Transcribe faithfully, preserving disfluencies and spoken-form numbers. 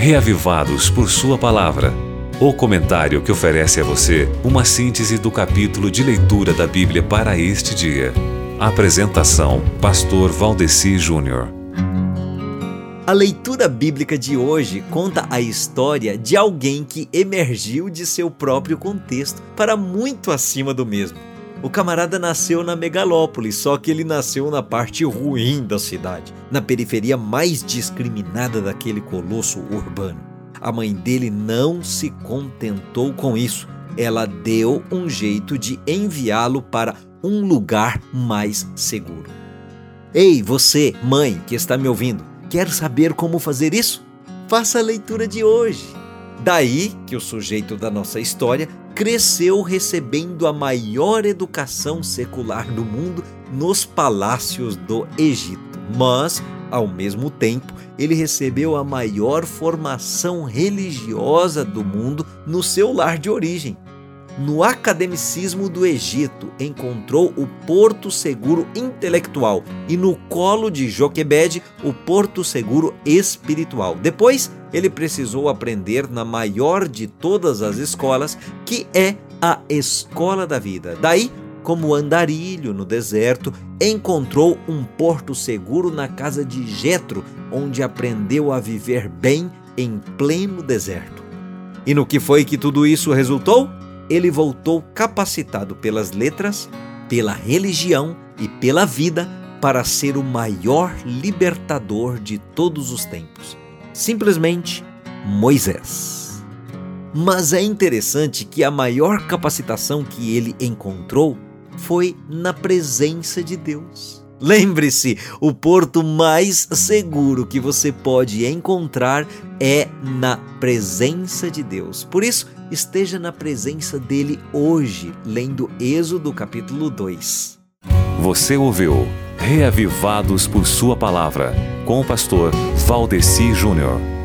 Reavivados por Sua Palavra. O comentário que oferece a você uma síntese do capítulo de leitura da Bíblia para este dia. Apresentação: Pastor Valdeci Júnior. A leitura bíblica de hoje conta a história de alguém que emergiu de seu próprio contexto para muito acima do mesmo. O camarada nasceu na megalópole, só que ele nasceu na parte ruim da cidade, na periferia mais discriminada daquele colosso urbano. A mãe dele não se contentou com isso. Ela deu um jeito de enviá-lo para um lugar mais seguro. Ei, você, mãe, que está me ouvindo, quer saber como fazer isso? Faça a leitura de hoje. Daí que o sujeito da nossa história cresceu recebendo a maior educação secular do mundo nos palácios do Egito. Mas, ao mesmo tempo, ele recebeu a maior formação religiosa do mundo no seu lar de origem. No academicismo do Egito, encontrou o porto seguro intelectual e no colo de Joquebede, o porto seguro espiritual. Depois, ele precisou aprender na maior de todas as escolas, que é a escola da vida. Daí, como andarilho no deserto, encontrou um porto seguro na casa de Jetro, onde aprendeu a viver bem em pleno deserto. E no que foi que tudo isso resultou? Ele voltou capacitado pelas letras, pela religião e pela vida para ser o maior libertador de todos os tempos. Simplesmente Moisés. Mas é interessante que a maior capacitação que ele encontrou foi na presença de Deus. Lembre-se, o porto mais seguro que você pode encontrar é na presença de Deus. Por isso, esteja na presença dele hoje, lendo Êxodo capítulo dois. Você ouviu Reavivados por Sua Palavra, com o pastor Valdeci Júnior.